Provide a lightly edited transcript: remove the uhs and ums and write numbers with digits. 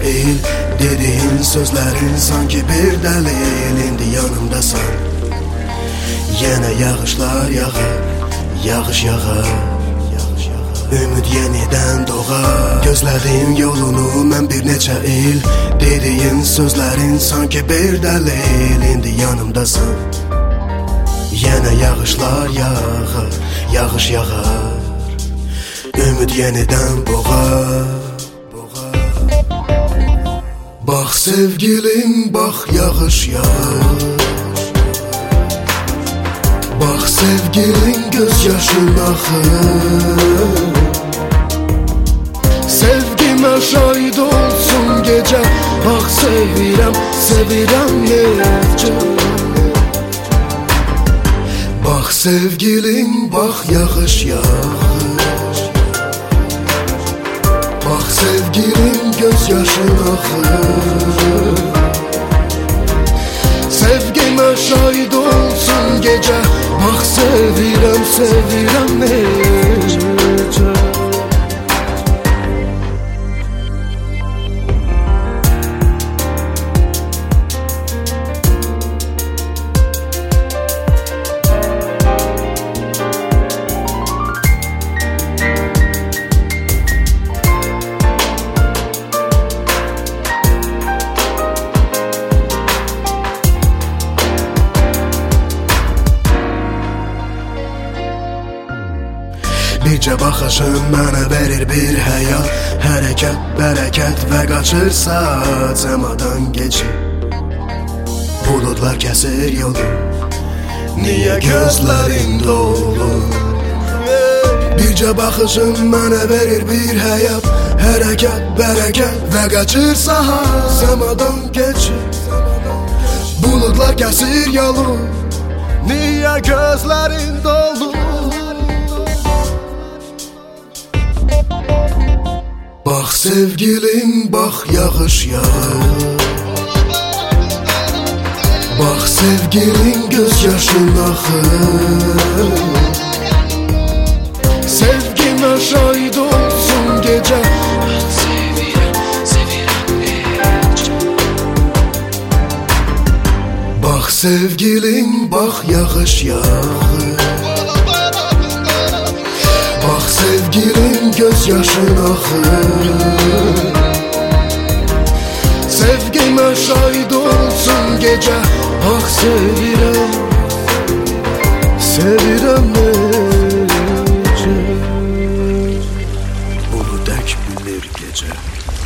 il dediğin sözlerin sanki bir dəlil. İndi yanımdasan, yenə yağışlar yağır, yağış yağar, ümid yenidən doğar. Gözlədim yolunu mən bir neçə il, dediyin sözlərin sanki bir dəlil. İndi yanımdasan, yenə yağışlar yağır, yağış yağar, ümid yenidən boğar. Bax sevgilim, bax yağış yağır. Bax sevgilin göz yaşın axır. Sevgimə şahid olsun gecə. Bax sevirəm, sevirəm necə. Bax sevgilim, bax yağış yağır. Bax sevgilin göz yaşın axır. Sevgimə şahid olsun gecə. Bax sevirəm, sevirəm necə. Bircə baxışın mənə verir bir həyat. Hərəkət, bərəkət və qaçırsa cəmadan geçir. Buludlar kəsir yolu, niyə gözlərin dolu? Bircə baxışın mənə verir bir həyat. Hərəkət, bərəkət və qaçırsa cəmadan geçir. Buludlar kəsir yolu, niyə gözlərin dolu? Bax sevgilim, bax yağış yağır. Bax sevgilin göz yaşın axır. Sevgimə şahid olsun gecə. Sevirəm, sevirəm necə. Bax sevgilim, bax yağış yağır. Bax sevgilin göz yaşın axır. Sevgimə şahid olsun gecə. Bax sevirəm, sevirəm necə. Bunu tək bilir gecə.